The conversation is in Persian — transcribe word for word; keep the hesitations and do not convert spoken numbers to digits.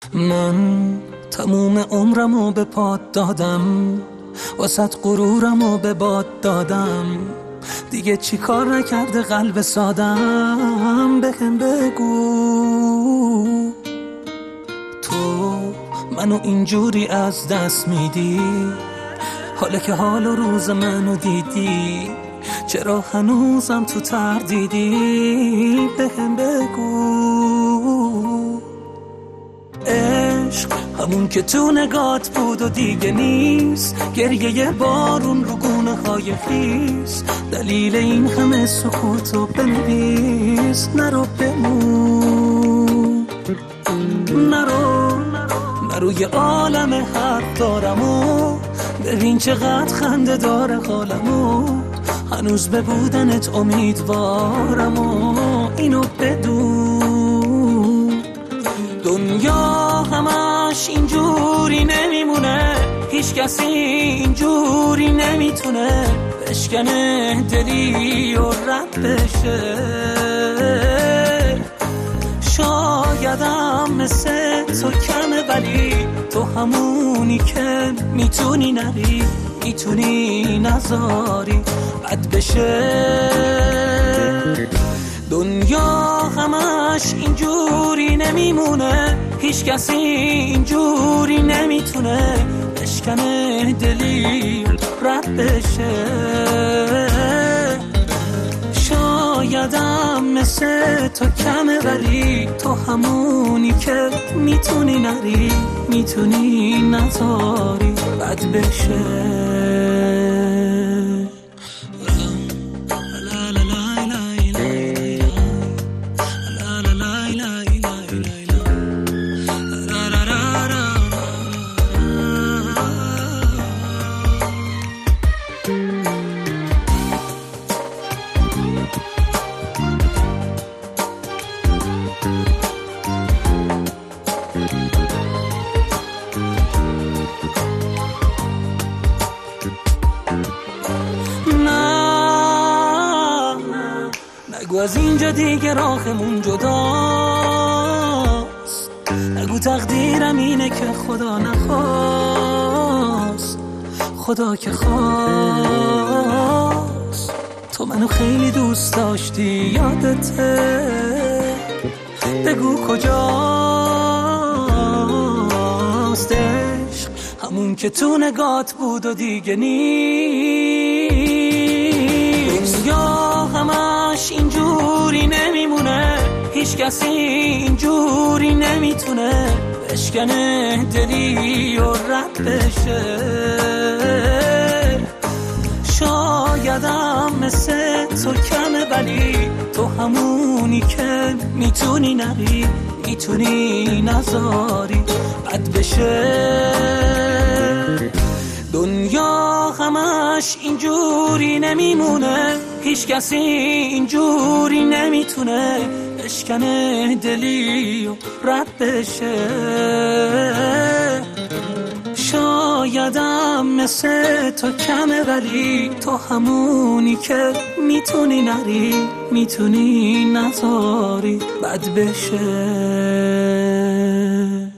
من تموم عمرمو به پات دادم، واسط غرورمو به باد دادم. دیگه چی کار نکرده قلب سادم؟ بهم بگو تو منو اینجوری از دست میدی، حالا که حال و روز منو دیدی، چرا هنوزم تو تردیدی؟ بهم بگو عشق همون که تو نگات بود و دیگه نیست، گریه یه بارون رو گونه های خیس، دلیل این همه سکوتو بنویس. نرو بمون، نرو نرو یه عالم حق دارم و ببین چقدر خنده داره حالمو، هنوز به بودنت امیدوارم و اینو بدون. دنیا همش اینجوری نمیمونه، هیچ کسی اینجوری نمیتونه بشکنه دلی و رد بشه. شایدم مثل تو کمه، ولی تو همونی که میتونی نری، میتونی نذاری بد بشه. دنیا همش اینجوری نمیمونه، هیچ کسی اینجوری نمیتونه بشکنه دلی رد بشه. شایدم مثل تو کمه، ولی تو همونی که میتونی نری، میتونی نذاری بد بشه. نگو از اینجا دیگه راهمون جداست، نگو تقدیرم اینه که خدا نخواست، خدا که خواست. تو منو خیلی دوست داشتی یادته، بگو کجاست عشق همون که تو نگات بود و دیگه نیست. دنیا همش اینجوری نمیمونه، هیچ کسی اینجوری نمیتونه بشکنه دلی و رد بشه. شایدم مثل تو کمه، ولی تو همونی که میتونی نری، میتونی نذاری بد بشه. دنیا همش اینجوری نمیمونه، هیچ کسی اینجوری نمیتونه بشکنه دلی و رد بشه. شایدم مثل تو کمه، ولی تو همونی که میتونی نری، میتونی نذاری بد بشه.